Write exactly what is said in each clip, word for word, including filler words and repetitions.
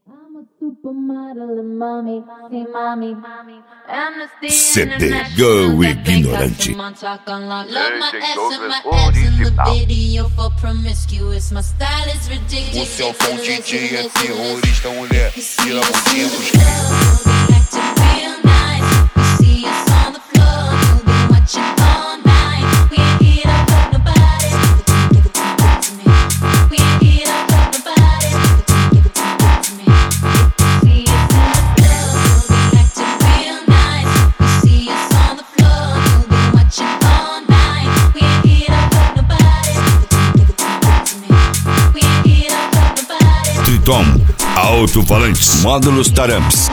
C D Go Ignorante. O Celfão D J é terrorista, mulher. Tira a bundinha pros caras. Triton, alto-falantes, módulos Taramps.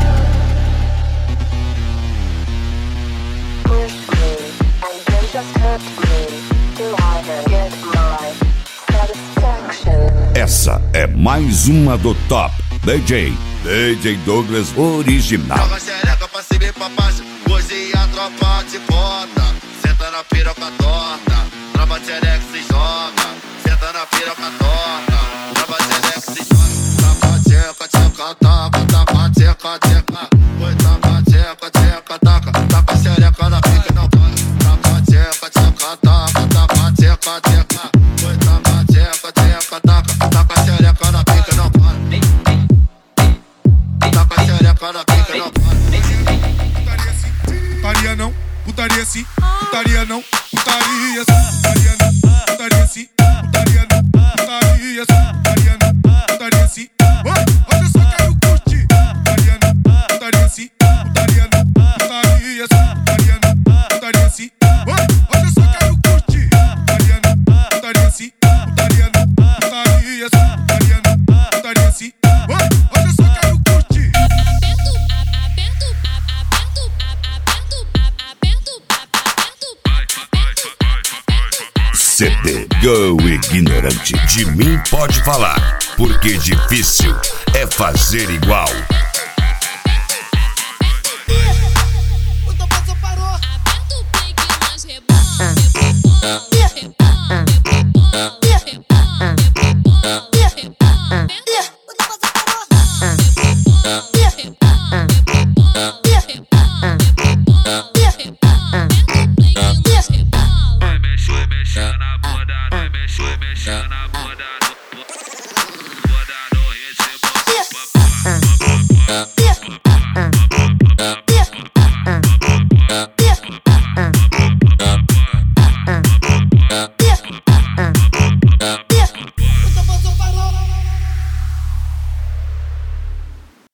Essa é mais uma do Top D J, D J Douglas Original. Joga xereca pra cima e pra baixo, hoje a tropa te bota. Senta na piroca torta, tropa xereca se joga. Senta na piroca torta, tropa xereca se joga. Taca tcheca, tcheca, taca, taca tcheca, tcheca. Oi, taca tcheca, tcheca, taca, taca xereca na pica não para. Taca tcheca, tcheca, taca, taca tcheca, tcheca. Oi, taca tcheca, tcheca, taca, taca xereca na pica não para. Taca xereca na pica não para. Putaria não, putaria sim, putaria não, putaria sim, putaria não, putaria sim, putaria não, putaria sim, putaria não, putaria sim. Hoje eu só quero curtir. Putaria não, putaria sim, putaria não, putaria sim, putaria não, putaria sim. Hoje eu só quero curtir. Putaria não, putaria sim, putaria não, putaria sim, putaria não, putaria sim. Hoje eu só quero curtir. C D Go Ignorante. De mim pode falar, porque difícil é fazer igual.